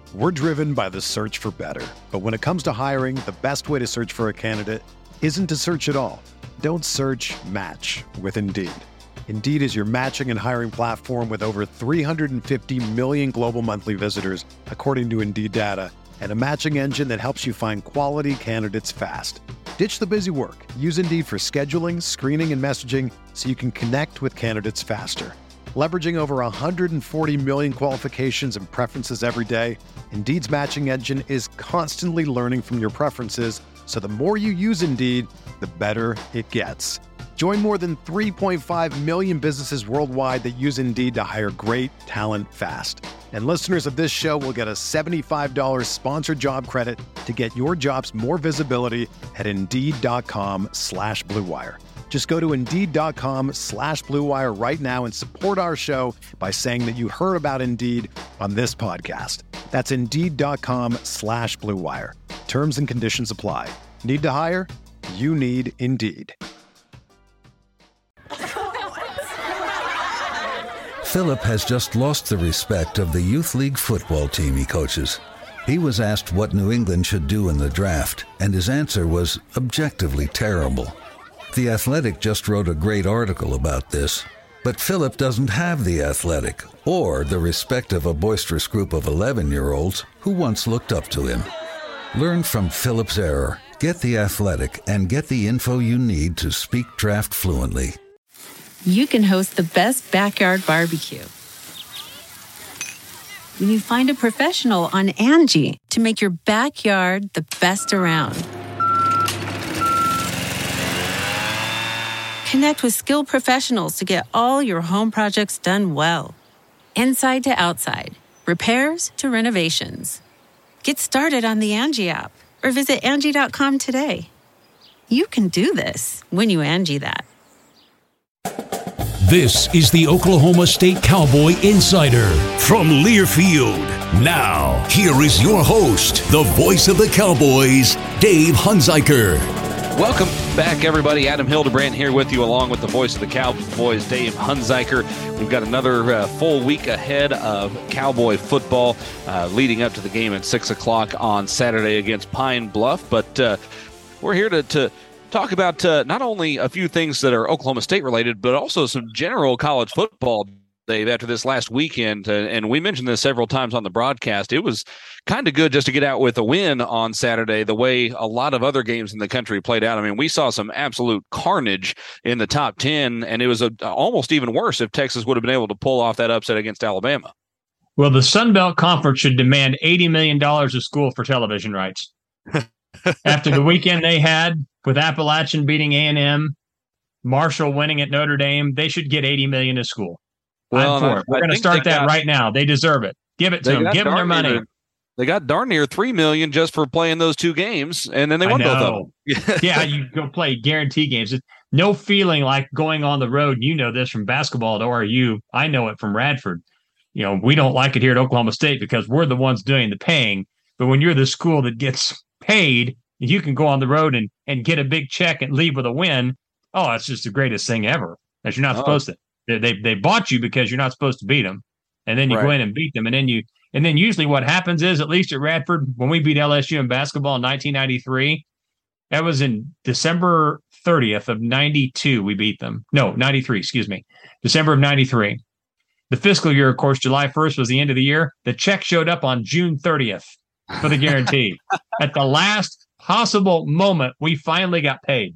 We're driven by the search for better. But when it comes to hiring, the best way to search for a candidate isn't to search at all. Don't search, match with Indeed. Indeed is your matching and hiring platform with over 350 million global monthly visitors, according to Indeed data, and a matching engine that helps you find quality candidates fast. Ditch the busy work. Use Indeed for scheduling, screening, and messaging so you can connect with candidates faster. Leveraging over 140 million qualifications and preferences every day, Indeed's matching engine is constantly learning from your preferences, so the more you use Indeed, the better it gets. Join more than 3.5 million businesses worldwide that use Indeed to hire great talent fast. And listeners of this show will get a $75 sponsored job credit to get your jobs more visibility at Indeed.com/Blue Wire. Just go to Indeed.com/Blue Wire right now and support our show by saying that you heard about Indeed on this podcast. That's Indeed.com/Blue Wire. Terms and conditions apply. Need to hire? You need Indeed. Philip has just lost the respect of the youth league football team he coaches. He was asked what New England should do in the draft, and his answer was objectively terrible. The Athletic just wrote a great article about this, but Philip doesn't have The Athletic or the respect of a boisterous group of 11-year-olds who once looked up to him. Learn from Philip's error. Get The Athletic and get the info you need to speak draft fluently. You can host the best backyard barbecue when you find a professional on Angie to make your backyard the best around. Connect with skilled professionals to get all your home projects done well. Inside to outside, repairs to renovations. Get started on the Angie app or visit Angie.com today. You can do this when you Angie that. This is the Oklahoma State Cowboy Insider from Learfield. Now, here is your host, the voice of the Cowboys, Dave Hunziker. Welcome back, everybody. Adam Hildebrand here with you, along with the voice of the Cowboys, Dave Hunziker. We've got another full week ahead of Cowboy football leading up to the game at 6 o'clock on Saturday against Pine Bluff. But we're here to talk about not only a few things that are Oklahoma State related, but also some general college football, Dave, after this last weekend. And we mentioned this several times on the broadcast. It was kind of good just to get out with a win on Saturday, the way a lot of other games in the country played out. I mean, we saw some absolute carnage in the top 10, and it was almost even worse if Texas would have been able to pull off that upset against Alabama. Well, the Sun Belt Conference should demand $80 million a school for television rights. After the weekend they had with Appalachian beating A&M, Marshall winning at Notre Dame, they should get $80 million a school. Well, I'm for it. We're going to start that right now. They deserve it. Give it to them. Give them their money. They got darn near $3 million just for playing those two games, and then they won both of them. Yeah, you go play guarantee games. It's no feeling like going on the road. You know this from basketball at ORU. I know it from Radford. You know, we don't like it here at Oklahoma State because we're the ones doing the paying. But when you're the school that gets paid, you can go on the road and get a big check and leave with a win. Oh, it's just the greatest thing ever. That you're not supposed to. They bought you because you're not supposed to beat them, and then you go in and beat them, and then usually what happens is, at least at Radford, when we beat LSU in basketball in 1993, that was in December 30th of 92. We beat them. No, 93. Excuse me, December of 93. The fiscal year, of course, July 1st was the end of the year. The check showed up on June 30th for the guarantee. At the last possible moment, we finally got paid.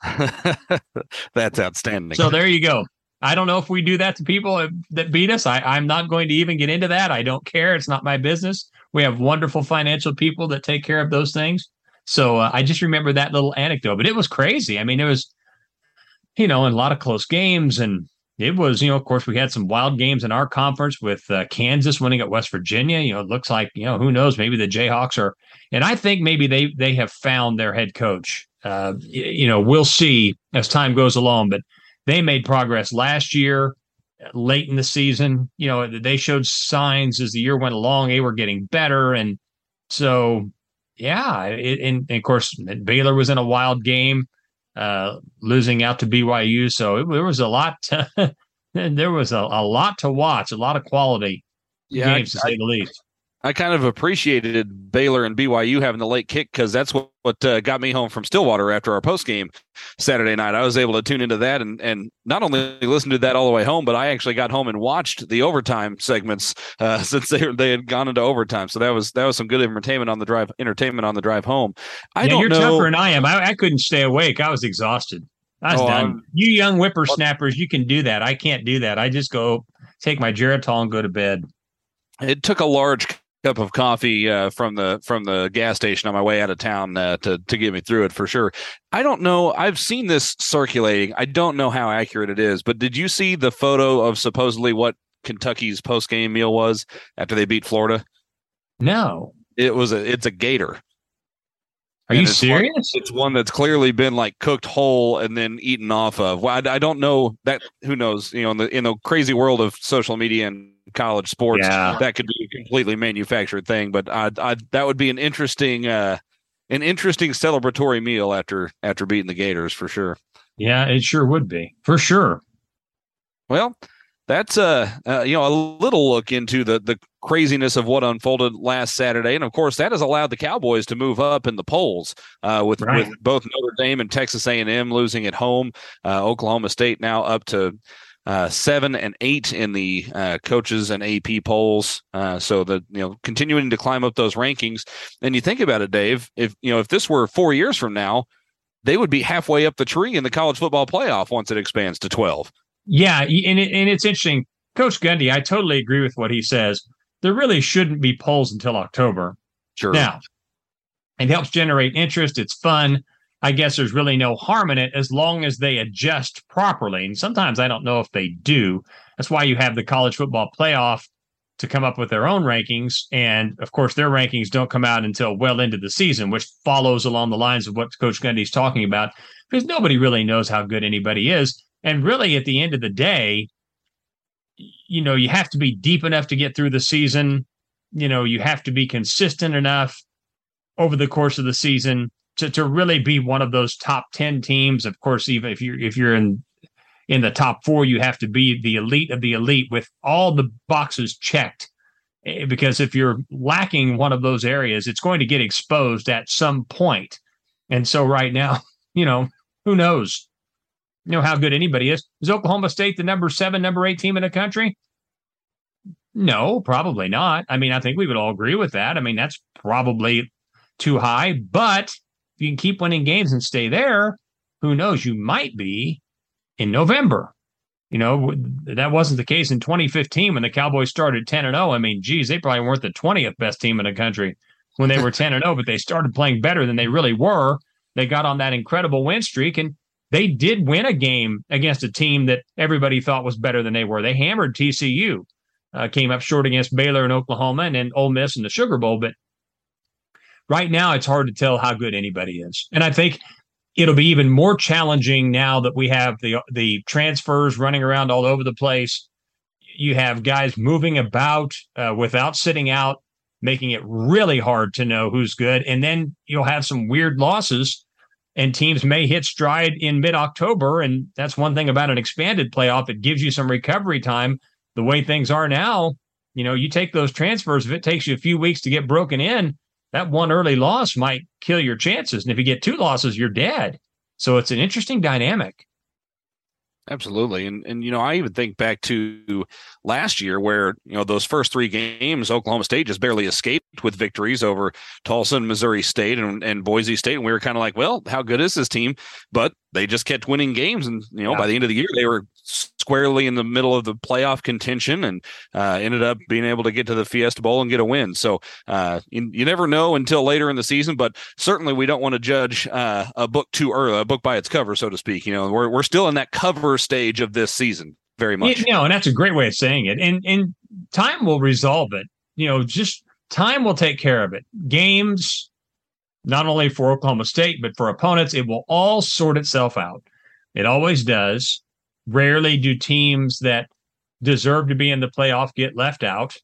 That's outstanding. So there you go. I don't know if we do that to people that beat us. I'm not going to even get into that. I don't care. It's not my business. We have wonderful financial people that take care of those things. So I just remember that little anecdote. But it was crazy. I mean, it was, in a lot of close games. And it was, of course, we had some wild games in our conference with Kansas winning at West Virginia. It looks like, who knows, maybe the Jayhawks are. And I think maybe they have found their head coach. We'll see as time goes along. But they made progress last year, late in the season. They showed signs as the year went along. They were getting better. And so, yeah. And of course, Baylor was in a wild game, losing out to BYU. So there was a lot. There was a lot to watch, a lot of quality games, to say the least. I kind of appreciated Baylor and BYU having the late kick because that's what got me home from Stillwater after our postgame Saturday night. I was able to tune into that and not only listen to that all the way home, but I actually got home and watched the overtime segments since they had gone into overtime. So that was some good entertainment on the drive home. You're tougher than I am. I couldn't stay awake. I was exhausted. I was done. You young whippersnappers, you can do that. I can't do that. I just go take my Geritol and go to bed. It took a large cup of coffee from the gas station on my way out of town to get me through it for sure. I don't know. I've seen this circulating. I don't know how accurate it is, but did you see the photo of supposedly what Kentucky's post-game meal was after they beat Florida? No. It's a gator. Are you serious? It's one that's clearly been like cooked whole and then eaten off of. Well, I don't know that. Who knows? In the crazy world of social media and college sports, that could be a completely manufactured thing. But that would be an interesting celebratory meal after beating the Gators for sure. Yeah, it sure would be for sure. Well, that's a little look into the craziness of what unfolded last Saturday, and of course that has allowed the Cowboys to move up in the polls with both Notre Dame and Texas A&M losing at home. Oklahoma State now up to 7 and 8 in the coaches and AP polls. So continuing to climb up those rankings. And you think about it, Dave, if this were 4 years from now, they would be halfway up the tree in the college football playoff once it expands to 12. Yeah, and it's interesting. Coach Gundy, I totally agree with what he says. There really shouldn't be polls until October. Sure. Now, it helps generate interest. It's fun. I guess there's really no harm in it as long as they adjust properly. And sometimes I don't know if they do. That's why you have the college football playoff to come up with their own rankings. And, of course, their rankings don't come out until well into the season, which follows along the lines of what Coach Gundy's talking about, because nobody really knows how good anybody is. And really, at the end of the day, you have to be deep enough to get through the season. You have to be consistent enough over the course of the season to really be one of those top 10 teams. Of course, even if you're in the top 4, you have to be the elite of the elite with all the boxes checked. Because if you're lacking one of those areas, it's going to get exposed at some point. And so right now, who knows? How good anybody is. Is Oklahoma State the number 7, number 8 team in the country? No, probably not. I mean, I think we would all agree with that. I mean, that's probably too high. But if you can keep winning games and stay there, who knows? You might be in November. That wasn't the case in 2015 when the Cowboys started 10-0. I mean, geez, they probably weren't the 20th best team in the country when they were 10-0, but they started playing better than they really were. They got on that incredible win streak, and they did win a game against a team that everybody thought was better than they were. They hammered TCU, came up short against Baylor and Oklahoma, and then Ole Miss in the Sugar Bowl. But right now, it's hard to tell how good anybody is. And I think it'll be even more challenging now that we have the transfers running around all over the place. You have guys moving about without sitting out, making it really hard to know who's good. And then you'll have some weird losses, and teams may hit stride in mid-October. And that's one thing about an expanded playoff. It gives you some recovery time. The way things are now, you take those transfers. If it takes you a few weeks to get broken in, that one early loss might kill your chances. And if you get 2 losses, you're dead. So it's an interesting dynamic. Absolutely. And I even think back to last year where, those first 3 games, Oklahoma State just barely escaped with victories over Tulsa and Missouri State and Boise State. And we were kind of like, well, how good is this team? But they just kept winning games. And, by the end of the year, they were squarely in the middle of the playoff contention and ended up being able to get to the Fiesta Bowl and get a win. So you never know until later in the season, but certainly we don't want to judge a book too early, a book by its cover, so to speak. We're still in that cover stage of this season very much. And that's a great way of saying it. And time will resolve it. Just time will take care of it. Games, not only for Oklahoma State, but for opponents, it will all sort itself out. It always does. Rarely do teams that deserve to be in the playoff get left out.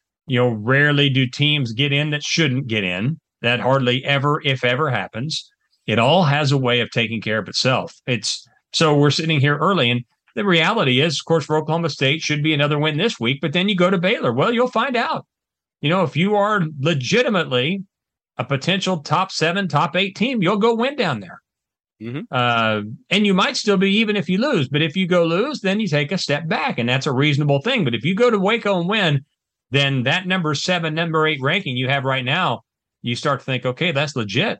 Rarely do teams get in that shouldn't get in. That hardly ever, if ever, happens. It all has a way of taking care of itself. So we're sitting here early, and the reality is, of course, for Oklahoma State should be another win this week, but then you go to Baylor. Well, you'll find out. if you are legitimately a potential top 7, top 8 team, you'll go win down there. Mm-hmm. And you might still be even if you lose. But if you go lose, then you take a step back, and that's a reasonable thing. But if you go to Waco and win, then that number 7, number 8 ranking you have right now, you start to think, okay, that's legit.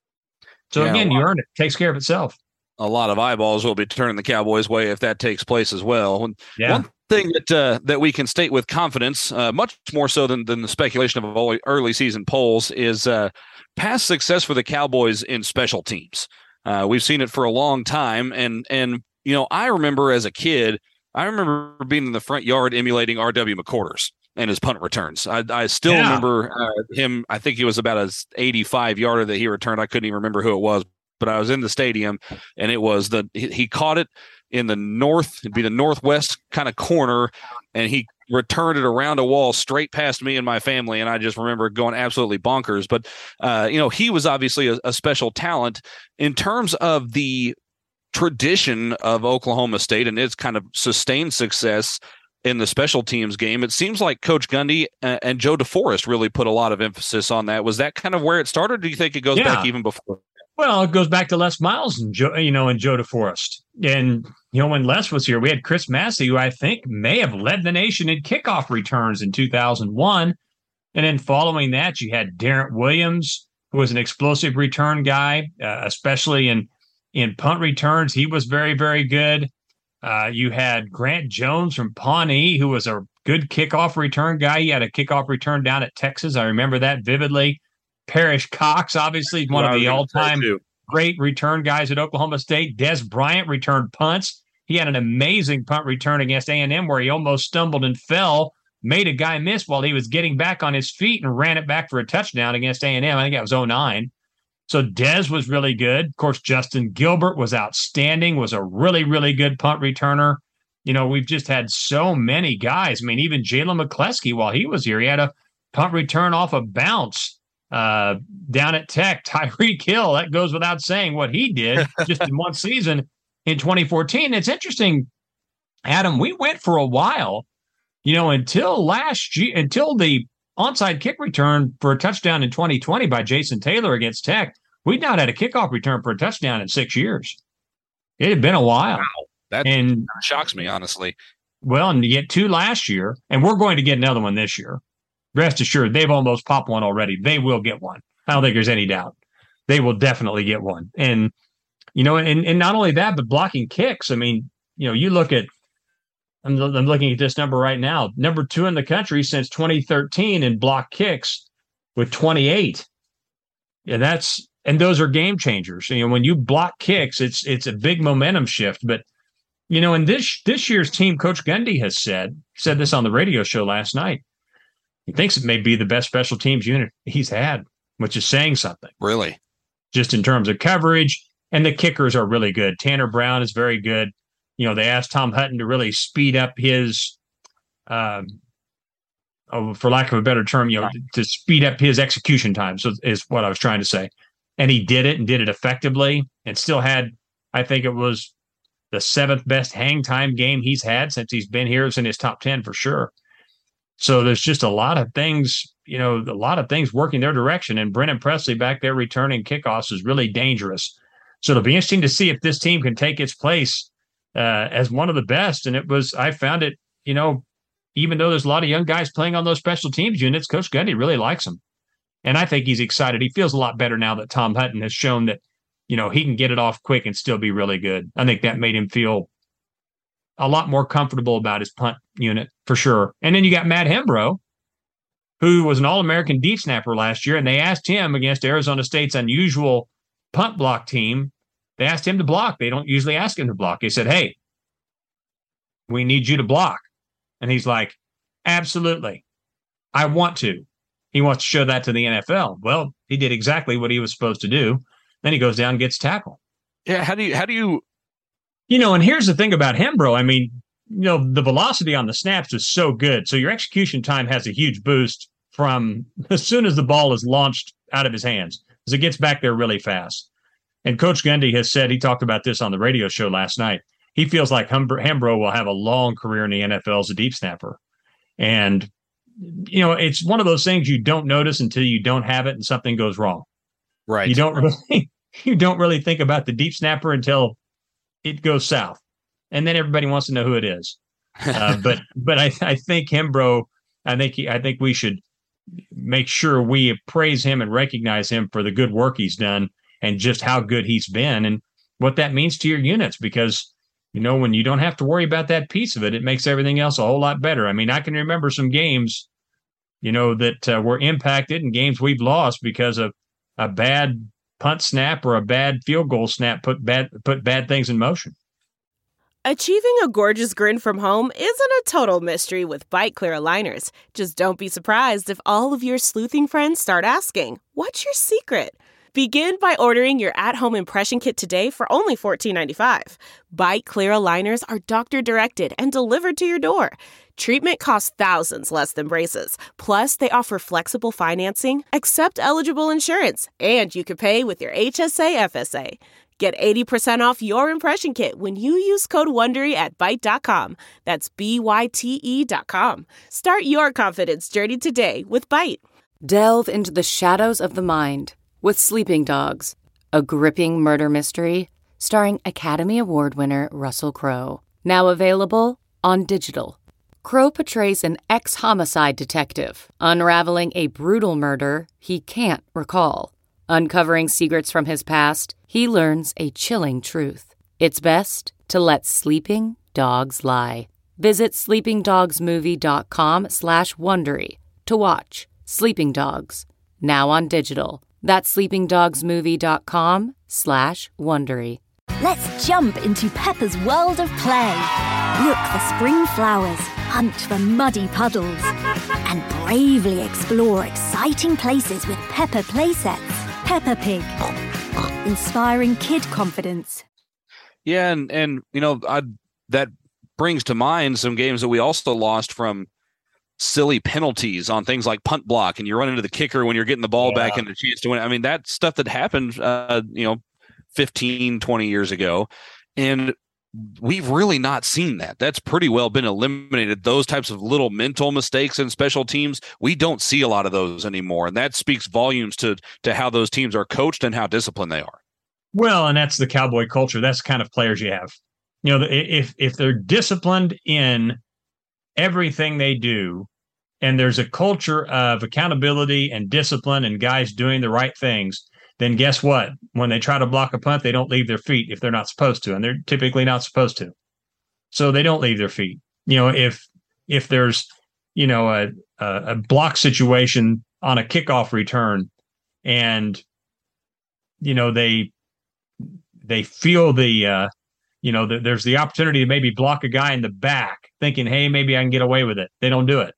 So again, you earned it. It takes care of itself. A lot of eyeballs will be turning the Cowboys' way if that takes place as well. And one thing that we can state with confidence, much more so than the speculation of all early season polls, is past success for the Cowboys in special teams. We've seen it for a long time, and I remember as a kid, I remember being in the front yard emulating R.W. McQuarters and his punt returns. I still remember him. I think he was about an 85-yarder that he returned. I couldn't even remember who it was, but I was in the stadium, and it was he caught it in the north, it'd be the northwest kind of corner, and he returned it around a wall straight past me and my family, and I just remember going absolutely bonkers. But he was obviously a special talent in terms of the tradition of Oklahoma State and its kind of sustained success in the special teams game. It seems like Coach Gundy and Joe DeForest really put a lot of emphasis on that. Was that kind of where it started? Or do you think it goes back even before? Well, it goes back to Les Miles and Joe DeForest. And, when Les was here, we had Chris Massey, who I think may have led the nation in kickoff returns in 2001. And then following that, you had Darrent Williams, who was an explosive return guy, especially in punt returns. He was very, very good. You had Grant Jones from Pawnee, who was a good kickoff return guy. He had a kickoff return down at Texas. I remember that vividly. Parrish Cox, obviously, one of the all-time great return guys at Oklahoma State. Des Bryant returned punts. He had an amazing punt return against A&M where he almost stumbled and fell, made a guy miss while he was getting back on his feet and ran it back for a touchdown against A&M. I think that was 2009. So Des was really good. Of course, Justin Gilbert was outstanding, was a really, really good punt returner. We've just had so many guys. I mean, even Jalen McCleskey, while he was here, he had a punt return off a bounce down at Tech. Tyreek Hill, that goes without saying what he did just in one season in 2014. It's interesting, Adam, we went for a while, until last year, until the onside kick return for a touchdown in 2020 by Jason Taylor against Tech. We'd not had a kickoff return for a touchdown in 6 years. It had been a while. Wow. That shocks me, honestly. Well, and you get 2 last year, and we're going to get another one this year. Rest assured, they've almost popped one already. They will get one. I don't think there's any doubt. They will definitely get one. And, and not only that, but blocking kicks. I mean, you look at, I'm looking at this number right now, number 2 in the country since 2013 in block kicks with 28. And those are game changers. When you block kicks, it's a big momentum shift. But, in this year's team, Coach Gundy has said this on the radio show last night. He thinks it may be the best special teams unit he's had, which is saying something. Really? Just in terms of coverage. And the kickers are really good. Tanner Brown is very good. They asked Tom Hutton to really speed up his, for lack of a better term, to speed up his execution time. So is what I was trying to say. And he did it and did it effectively and still had, I think it was the 7th best hang time game he's had since he's been here. It's in his top 10 for sure. So there's just a lot of things, working their direction. And Brennan Presley back there returning kickoffs is really dangerous. So it'll be interesting to see if this team can take its place as one of the best. And I found it, even though there's a lot of young guys playing on those special teams units, Coach Gundy really likes them. And I think he's excited. He feels a lot better now that Tom Hutton has shown that, he can get it off quick and still be really good. I think that made him feel a lot more comfortable about his punt unit for sure. And then you got Matt Hembrow, who was an All-American deep snapper last year, and they asked him against Arizona State's unusual punt block team. They asked him to block. They don't usually ask him to block. They said, hey, we need you to block. And he's like, absolutely. I want to. He wants to show that to the NFL. Well, he did exactly what he was supposed to do. Then he goes down and gets tackled. Yeah, how do you and here's the thing about Hembrow. I mean, the velocity on the snaps is so good. So your execution time has a huge boost from as soon as the ball is launched out of his hands, because it gets back there really fast. And Coach Gundy has said, he talked about this on the radio show last night, he feels like Hembrow will have a long career in the NFL as a deep snapper. And, it's one of those things you don't notice until you don't have it and something goes wrong. Right. You don't really think about the deep snapper until it goes south, and then everybody wants to know who it is. But I think Hembro, I think we should make sure we praise him and recognize him for the good work he's done and just how good he's been and what that means to your units. Because, when you don't have to worry about that piece of it, it makes everything else a whole lot better. I mean, I can remember some games, that were impacted and games we've lost because of a bad punt snap or a bad field goal snap put bad things in motion. Achieving a gorgeous grin from home isn't a total mystery with Byte clear aligners. Just don't be surprised if all of your sleuthing friends start asking, "What's your secret?" Begin by ordering your at-home impression kit today for only $14.95. Byte clear aligners are doctor-directed and delivered to your door. Treatment costs thousands less than braces. Plus, they offer flexible financing, accept eligible insurance, and you can pay with your HSA FSA. Get 80% off your impression kit when you use code WONDERY at Byte.com. That's BYTE.com. Start your confidence journey today with Byte. Delve into the shadows of the mind with Sleeping Dogs, a gripping murder mystery starring Academy Award winner Russell Crowe. Now available on digital. Crowe portrays an ex-homicide detective unraveling a brutal murder he can't recall. Uncovering secrets from his past, he learns a chilling truth. It's best to let sleeping dogs lie. Visit sleepingdogsmovie.com/Wondery to watch Sleeping Dogs, now on digital. That's sleepingdogsmovie.com/Wondery. Let's jump into Peppa's world of play. Look for spring flowers, hunt for muddy puddles, and bravely explore exciting places with Peppa playsets. Peppa Pig, inspiring kid confidence. Yeah, and that brings to mind some games that we also lost from silly penalties on things like punt block, and you run into the kicker when you're getting the ball back and a chance to win. I mean, that stuff that happened, 15, 20 years ago, and we've really not seen that. That's pretty well been eliminated. Those types of little mental mistakes in special teams, we don't see a lot of those anymore. And that speaks volumes to how those teams are coached and how disciplined they are. Well, and that's the Cowboy culture. That's the kind of players you have. If they're disciplined in everything they do, and there's a culture of accountability and discipline and guys doing the right things, then guess what? When they try to block a punt, they don't leave their feet if they're not supposed to, and they're typically not supposed to. So they don't leave their feet. If there's a block situation on a kickoff return, and they feel there's the opportunity to maybe block a guy in the back, thinking, hey, maybe I can get away with it. They don't do it.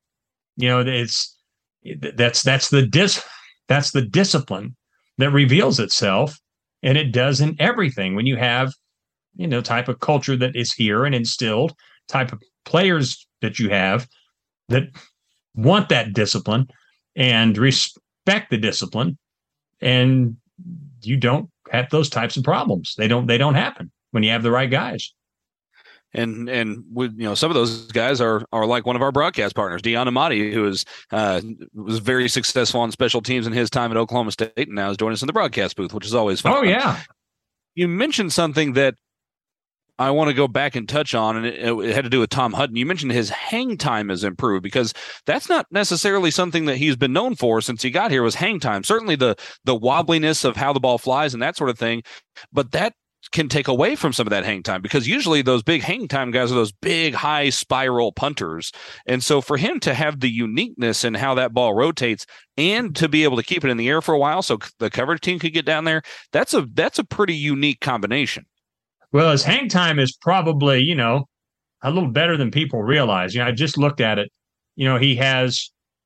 That's the discipline that reveals itself, and it does in everything. When you have, type of culture that is here and instilled, type of players that you have that want that discipline and respect the discipline, and you don't have those types of problems. They don't happen when you have the right guys. And some of those guys are like one of our broadcast partners, Deon Amati, who was very successful on special teams in his time at Oklahoma State, and now is joining us in the broadcast booth, which is always fun. Oh yeah. You mentioned something that I want to go back and touch on, and it had to do with Tom Hutton. You mentioned his hang time has improved, because that's not necessarily something that he's been known for since he got here, was hang time. Certainly the wobbliness of how the ball flies and that sort of thing, but that can take away from some of that hang time, because usually those big hang time guys are those big high spiral punters. And so for him to have the uniqueness in how that ball rotates and to be able to keep it in the air for a while so the coverage team could get down there, that's a pretty unique combination. Well, his hang time is probably, a little better than people realize. I just looked at it. He had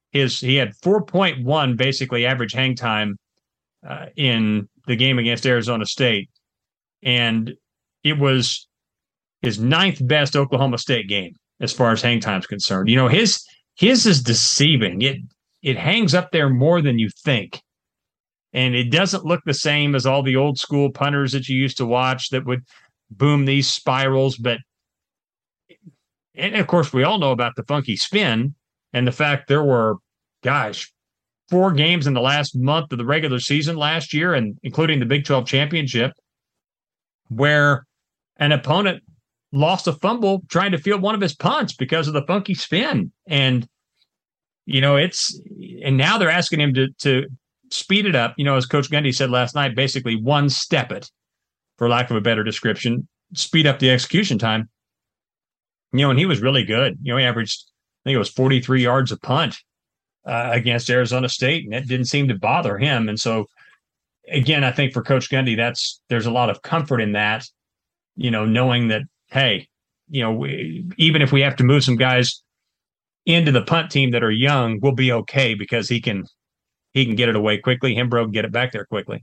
4.1 basically average hang time in the game against Arizona State. And it was his 9th best Oklahoma State game as far as hang time is concerned. His is deceiving. It hangs up there more than you think. And it doesn't look the same as all the old school punters that you used to watch that would boom these spirals. And of course, we all know about the funky spin And the fact there were, 4 games in the last month of the regular season last year, and including the Big 12 championship, where an opponent lost a fumble trying to field one of his punts because of the funky spin. And, and now they're asking him to speed it up. As Coach Gundy said last night, basically one step it, for lack of a better description, speed up the execution time. And he was really good. He averaged, I think it was 43 yards a punt against Arizona State, and it didn't seem to bother him. And so, again, I think for Coach Gundy, there's a lot of comfort in that, knowing that, hey, even if we have to move some guys into the punt team that are young, we'll be okay because he can get it away quickly. Hembro can get it back there quickly.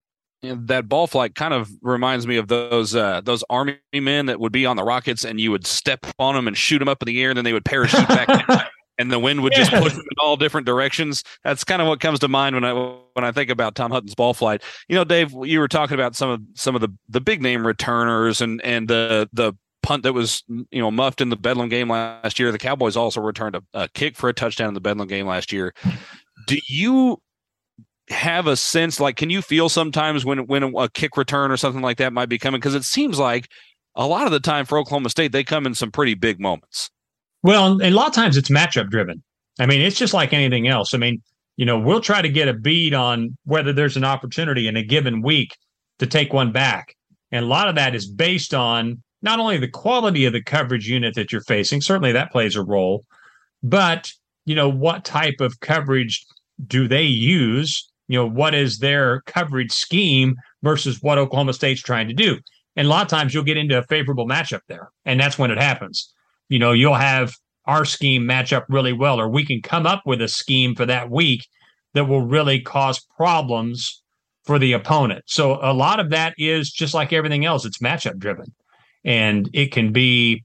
That ball flight kind of reminds me of those Army men that would be on the Rockets, and you would step on them and shoot them up in the air, and then they would parachute back down, and the wind would just push them in all different directions. That's kind of what comes to mind when I think about Tom Hutton's ball flight. Dave, you were talking about some of the big name returners and the punt that was muffed in the Bedlam game last year. The Cowboys also returned a kick for a touchdown in the Bedlam game last year. Do you have a sense, can you feel sometimes when a kick return or something like that might be coming? Because it seems like a lot of the time for Oklahoma State, they come in some pretty big moments. Well, and a lot of times it's matchup driven. It's just like anything else. We'll try to get a bead on whether there's an opportunity in a given week to take one back. And a lot of that is based on not only the quality of the coverage unit that you're facing, certainly that plays a role, but, what type of coverage do they use? What is their coverage scheme versus what Oklahoma State's trying to do? And a lot of times you'll get into a favorable matchup there. And that's when it happens. You'll have our scheme match up really well, or we can come up with a scheme for that week that will really cause problems for the opponent. So a lot of that is just like everything else. It's matchup driven. And it can be,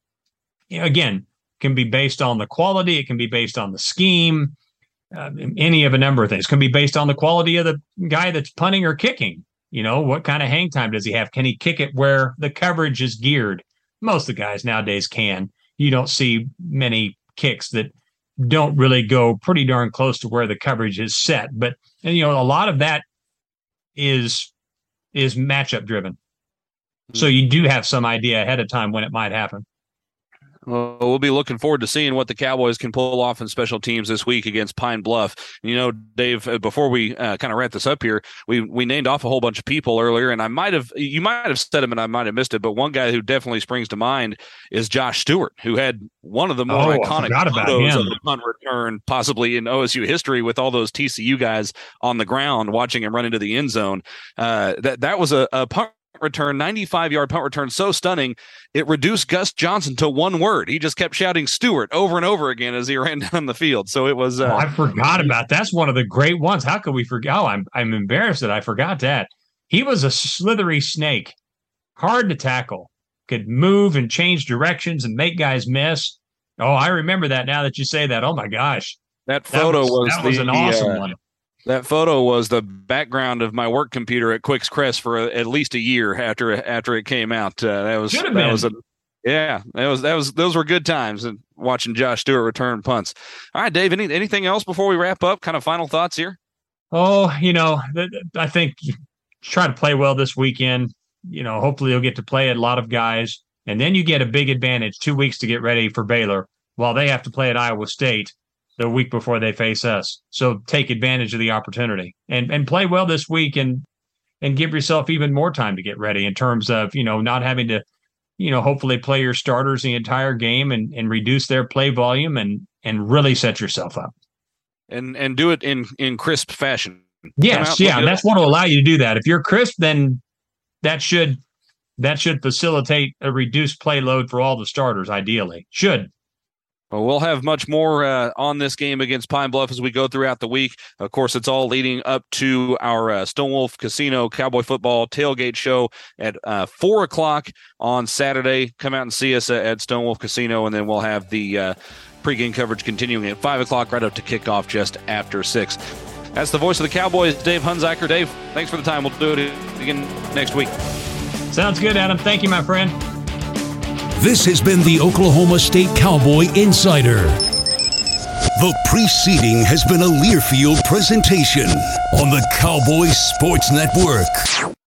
again, can be based on the quality. It can be based on the scheme. Any of a number of things. It can be based on the quality of the guy that's punting or kicking. What kind of hang time does he have? Can he kick it where the coverage is geared? Most of the guys nowadays can. You don't see many kicks that don't really go pretty darn close to where the coverage is set. But, a lot of that is matchup driven. So you do have some idea ahead of time when it might happen. Well, we'll be looking forward to seeing what the Cowboys can pull off in special teams this week against Pine Bluff. Dave, before we kind of wrap this up here, we named off a whole bunch of people earlier, and you might have said him and I might have missed it, but one guy who definitely springs to mind is Josh Stewart, who had one of the more iconic photos of the punt return possibly in OSU history, with all those TCU guys on the ground watching him run into the end zone. That was a punt return, 95-yard punt return, so stunning it reduced Gus Johnson to one word. He just kept shouting Stewart over and over again as he ran down the field. So it was I forgot about that. That's one of the great ones. How could we forget? I'm embarrassed that I forgot that. He was a slithery snake, hard to tackle, could move and change directions and make guys miss. Oh, I remember that now that you say that. Oh my gosh. That was an awesome one. That photo was the background of my work computer at Quick's Crest for at least a year after it came out. Those were good times, and watching Josh Stewart return punts. All right, Dave, anything else before we wrap up? Kind of final thoughts here? Oh, I think try to play well this weekend. Hopefully you'll get to play a lot of guys, and then you get a big advantage 2 weeks to get ready for Baylor while they have to play at Iowa State the week before they face us. So take advantage of the opportunity and play well this week and give yourself even more time to get ready in terms of, not having to, hopefully play your starters the entire game and reduce their play volume and really set yourself up. And do it in crisp fashion. Yes. Yeah. That's what will allow you to do that. If you're crisp, then that should facilitate a reduced play load for all the starters. Ideally should. Well, we'll have much more on this game against Pine Bluff as we go throughout the week. Of course, it's all leading up to our Stonewolf Casino Cowboy Football tailgate show at 4 o'clock on Saturday. Come out and see us at Stonewolf Casino, and then we'll have the pregame coverage continuing at 5 o'clock right up to kickoff just after 6. That's the voice of the Cowboys, Dave Hunziker. Dave, thanks for the time. We'll do it again next week. Sounds good, Adam. Thank you, my friend. This has been the Oklahoma State Cowboy Insider. The preceding has been a Learfield presentation on the Cowboys Sports Network.